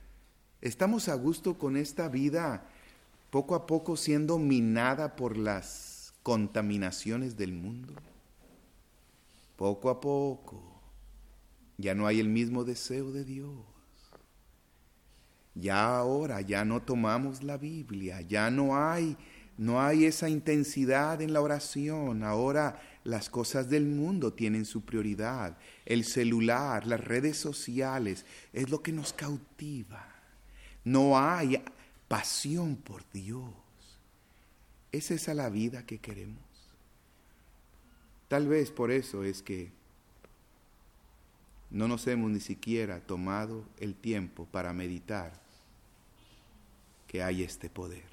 con esta vida poco a poco siendo minada por las contaminaciones del mundo. Poco a poco ya no hay el mismo deseo de Dios. Ya ahora ya no tomamos la Biblia, ya no hay esa intensidad en la oración. Ahora las cosas del mundo tienen su prioridad. El celular, las redes sociales es lo que nos cautiva. No hay pasión por Dios. ¿Es esa la vida que queremos? Tal vez por eso es que no nos hemos ni siquiera tomado el tiempo para meditar que hay este poder.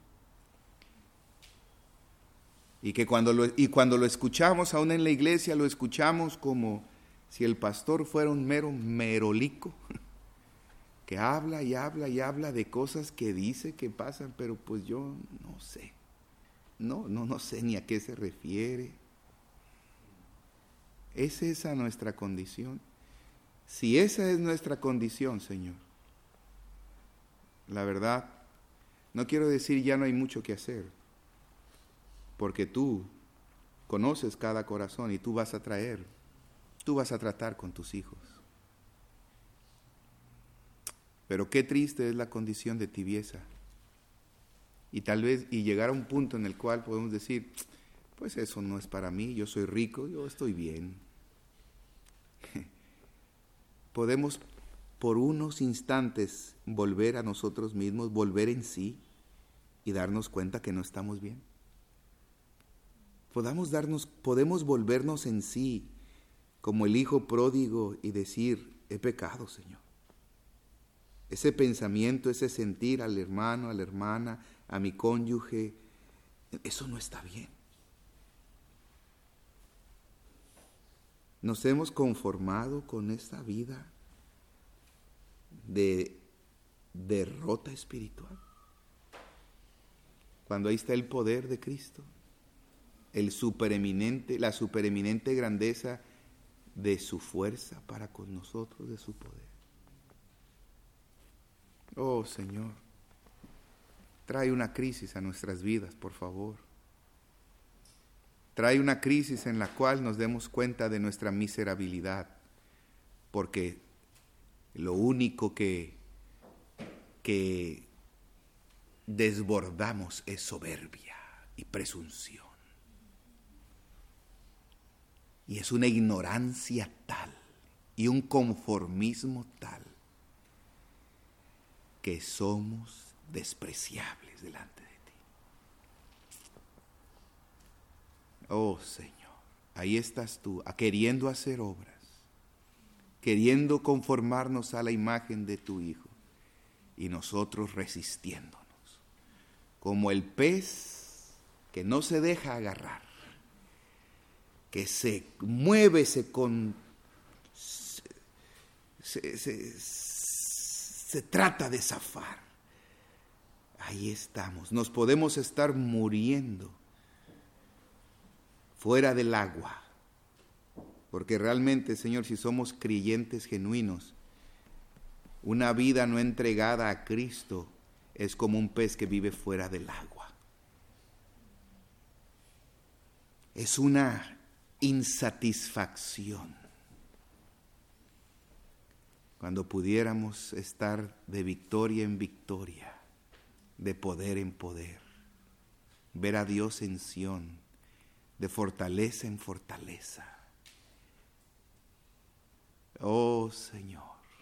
Y que cuando lo escuchamos aún en la iglesia, lo escuchamos como si el pastor fuera un mero merolico, que habla y habla y habla de cosas que dice que pasan, pero pues yo no sé. No sé ni a qué se refiere. ¿Es esa nuestra condición? Si esa es nuestra condición, Señor, la verdad, no quiero decir ya no hay mucho que hacer, porque tú conoces cada corazón y tú vas a tratar con tus hijos. Pero qué triste es la condición de tibieza. Y tal vez, y llegar a un punto en el cual podemos decir, pues eso no es para mí, yo soy rico, yo estoy bien. Podemos por unos instantes volver a nosotros mismos, volver en sí y darnos cuenta que no estamos bien. Podemos volvernos en sí como el hijo pródigo y decir, he pecado, Señor. ese pensamiento, ese sentir al hermano, a la hermana, a mi cónyuge, eso no está bien. Nos hemos conformado con esta vida de derrota espiritual, cuando ahí está el poder de Cristo, la supereminente grandeza de su fuerza para con nosotros, de su poder. Oh Señor, trae una crisis a nuestras vidas, por favor. Trae una crisis en la cual nos demos cuenta de nuestra miserabilidad, porque lo único que desbordamos es soberbia y presunción. Y es una ignorancia tal y un conformismo tal que somos despreciables delante de ti. Oh Señor, ahí estás tú, queriendo hacer obras, queriendo conformarnos a la imagen de tu Hijo, y nosotros resistiéndonos, como el pez que no se deja agarrar, que se mueve, se trata de zafar. Ahí estamos, nos podemos estar muriendo fuera del agua, porque realmente, Señor, si somos creyentes genuinos, una vida no entregada a Cristo es como un pez que vive fuera del agua. Es una insatisfacción. Cuando pudiéramos estar de victoria en victoria, de poder en poder, ver a Dios en Sión, de fortaleza en fortaleza. Oh Señor,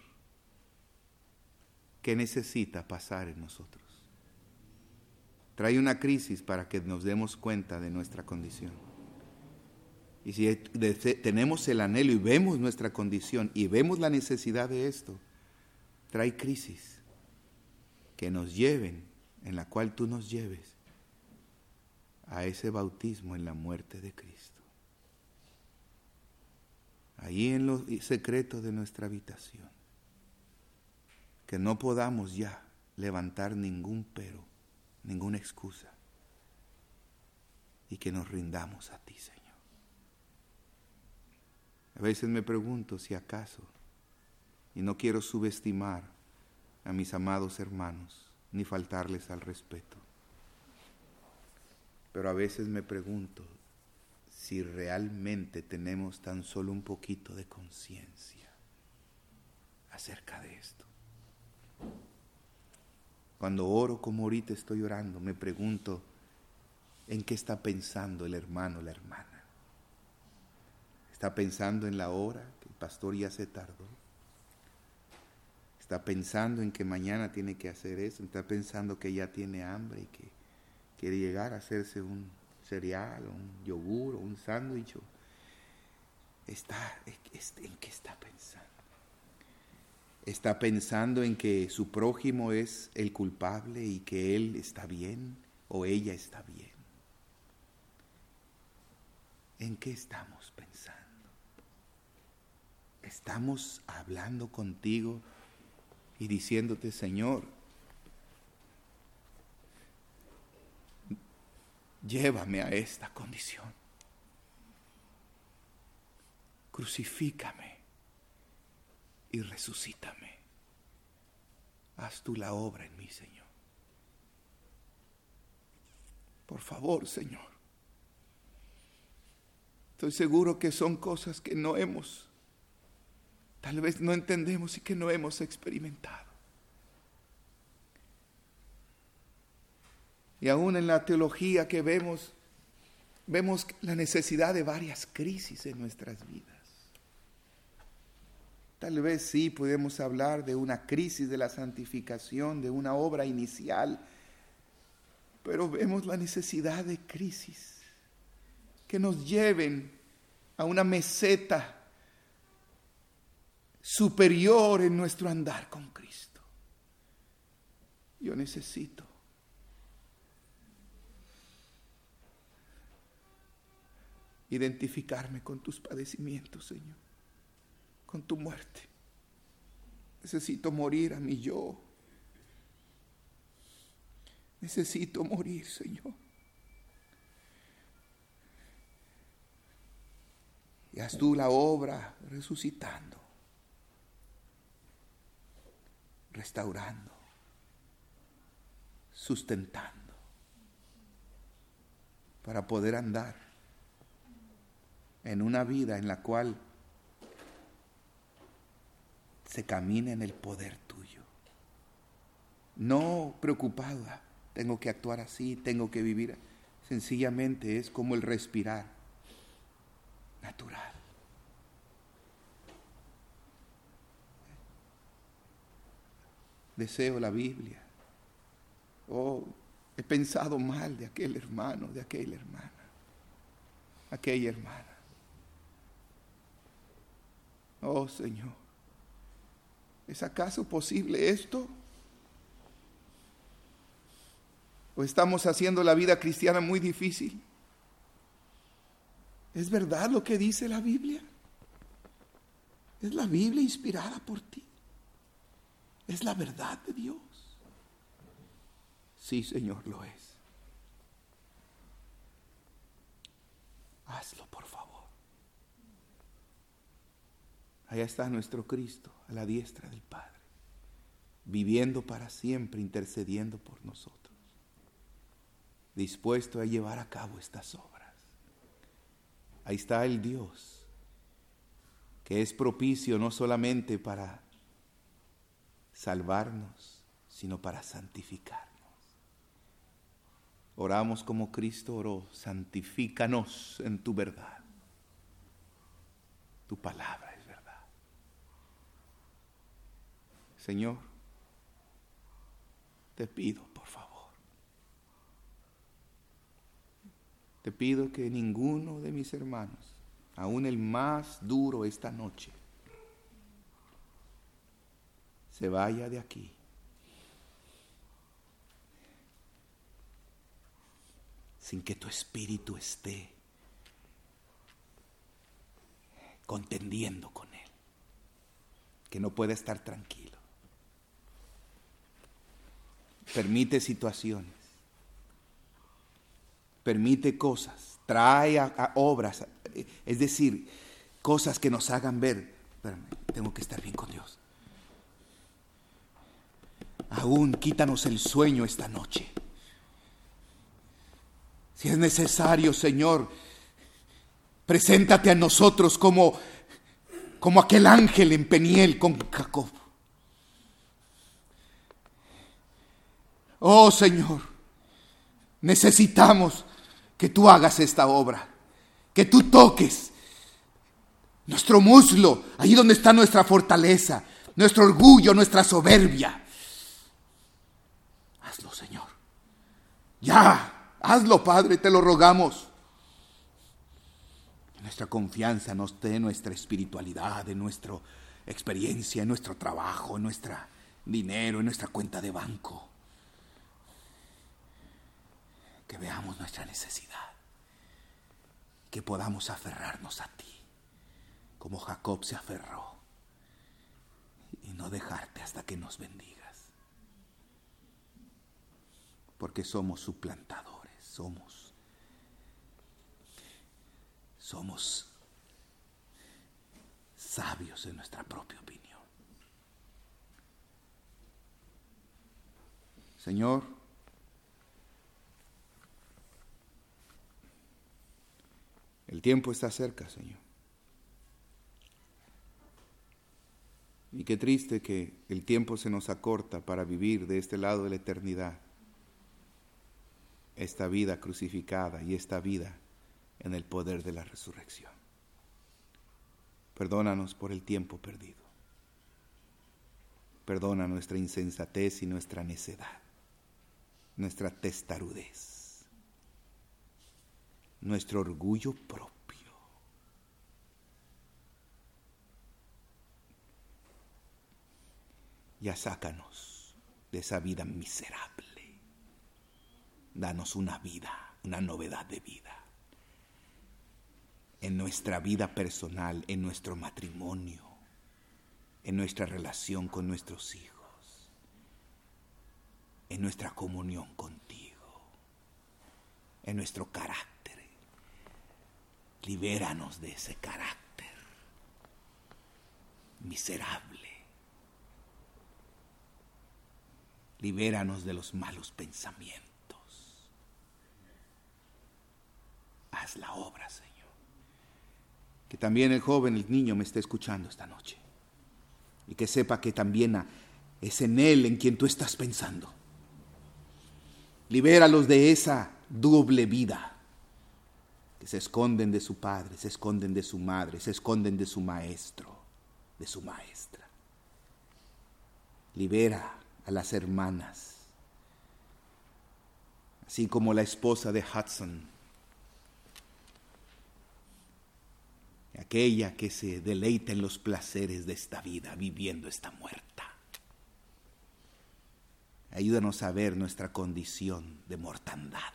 ¿qué necesita pasar en nosotros? Trae una crisis para que nos demos cuenta de nuestra condición. Y si tenemos el anhelo y vemos nuestra condición y vemos la necesidad de esto, trae crisis que nos lleven, en la cual tú nos lleves a ese bautismo en la muerte de Cristo. Ahí en lo secreto de nuestra habitación, que no podamos ya levantar ningún pero, ninguna excusa, y que nos rindamos a ti, Señor. A veces me pregunto si acaso, y no quiero subestimar a mis amados hermanos, ni faltarles al respeto, pero a veces me pregunto si realmente tenemos tan solo un poquito de conciencia acerca de esto. Cuando oro como ahorita estoy orando, me pregunto en qué está pensando el hermano o la hermana. ¿Está pensando en la hora que el pastor ya se tardó? ¿Está pensando en que mañana tiene que hacer eso? ¿Está pensando que ya tiene hambre y que quiere llegar a hacerse un cereal, o un yogur, o un sándwich? ¿En qué está pensando? ¿Está pensando en que su prójimo es el culpable y que él está bien o ella está bien? ¿En qué estamos pensando? ¿Estamos hablando contigo y diciéndote, Señor, llévame a esta condición? Crucifícame y resucítame. Haz tú la obra en mí, Señor. Por favor, Señor. Estoy seguro que son cosas que tal vez no entendemos y que no hemos experimentado. Y aún en la teología que vemos la necesidad de varias crisis en nuestras vidas. Tal vez sí podemos hablar de una crisis de la santificación, de una obra inicial, pero vemos la necesidad de crisis que nos lleven a una meseta superior en nuestro andar con Cristo. Yo necesito identificarme con tus padecimientos, Señor, con tu muerte. Necesito morir a mi yo. Necesito morir, Señor. Y haz tú la obra resucitando, restaurando, sustentando, para poder andar en una vida en la cual se camina en el poder tuyo. No preocupada, tengo que actuar así, tengo que vivir. Sencillamente es como el respirar natural. Deseo la Biblia. Oh, he pensado mal de aquel hermano, de aquella hermana, aquella hermana. Oh, Señor, ¿es acaso posible esto? ¿O estamos haciendo la vida cristiana muy difícil? ¿Es verdad lo que dice la Biblia? ¿Es la Biblia inspirada por ti? ¿Es la verdad de Dios? Sí, Señor, lo es. Hazlo, por favor. Allá está nuestro Cristo, a la diestra del Padre, viviendo para siempre, intercediendo por nosotros, dispuesto a llevar a cabo estas obras. Ahí está el Dios, que es propicio no solamente para salvarnos, sino para santificarnos. Oramos como Cristo oró: santifícanos en tu verdad. Tu palabra es verdad. Señor, te pido, por favor, te pido que ninguno de mis hermanos, aun el más duro esta noche, se vaya de aquí sin que tu espíritu esté contendiendo con él, que no pueda estar tranquilo. Permite situaciones, permite cosas, trae a obras, es decir, cosas que nos hagan ver: espérame, tengo que estar bien con Dios. Aún quítanos el sueño esta noche. Si es necesario, Señor, preséntate a nosotros como aquel ángel en Peniel con Jacob. Oh, Señor, necesitamos que tú hagas esta obra, que tú toques nuestro muslo, ahí donde está nuestra fortaleza, nuestro orgullo, nuestra soberbia. Hazlo, Señor. Ya, hazlo, Padre, te lo rogamos. Nuestra confianza no esté en nuestra espiritualidad, en nuestra experiencia, en nuestro trabajo, en nuestro dinero, en nuestra cuenta de banco. Que veamos nuestra necesidad, que podamos aferrarnos a ti, como Jacob se aferró, y no dejarte hasta que nos bendigas, porque somos suplantadores, somos sabios en nuestra propia opinión. Señor, el tiempo está cerca, Señor. Y qué triste que el tiempo se nos acorta para vivir de este lado de la eternidad esta vida crucificada y esta vida en el poder de la resurrección. Perdónanos por el tiempo perdido. Perdona nuestra insensatez y nuestra necedad, nuestra testarudez, nuestro orgullo propio. Ya sácanos de esa vida miserable. Danos una vida, una novedad de vida. En nuestra vida personal, en nuestro matrimonio, en nuestra relación con nuestros hijos, en nuestra comunión contigo, en nuestro carácter. Libéranos de ese carácter miserable. Libéranos de los malos pensamientos. Haz la obra, Señor. Que también el joven, el niño me esté escuchando esta noche. Y que sepa que también es en él en quien tú estás pensando. Libéralos de esa doble vida. Que se esconden de su padre, se esconden de su madre, se esconden de su maestro, de su maestra. Libera a las hermanas, así como la esposa de Hudson, aquella que se deleita en los placeres de esta vida, viviendo esta muerta. Ayúdanos a ver nuestra condición de mortandad,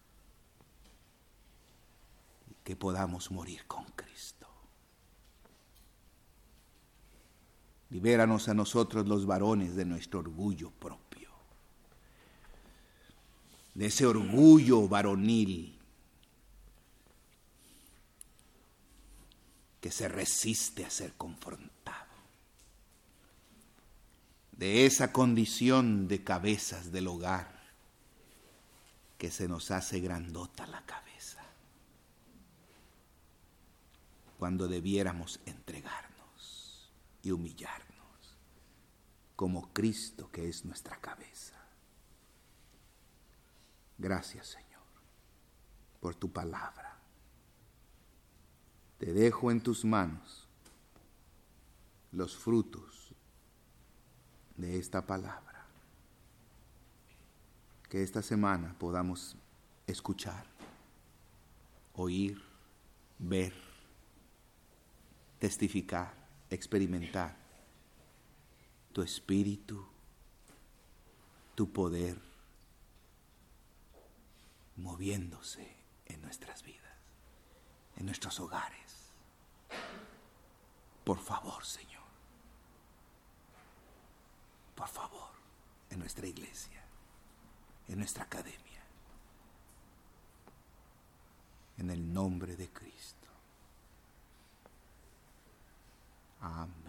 y que podamos morir con Cristo. Libéranos a nosotros los varones de nuestro orgullo propio, de ese orgullo varonil que se resiste a ser confrontado, de esa condición de cabezas del hogar que se nos hace grandota la cabeza, cuando debiéramos entregarnos y humillarnos como Cristo, que es nuestra cabeza. Gracias, Señor, por tu palabra. Te dejo en tus manos los frutos de esta palabra. Que esta semana podamos escuchar, oír, ver, testificar, experimentar tu espíritu, tu poder, moviéndose en nuestras vidas, en nuestros hogares. Por favor, Señor, por favor, en nuestra iglesia, en nuestra academia, en el nombre de Cristo. Amén.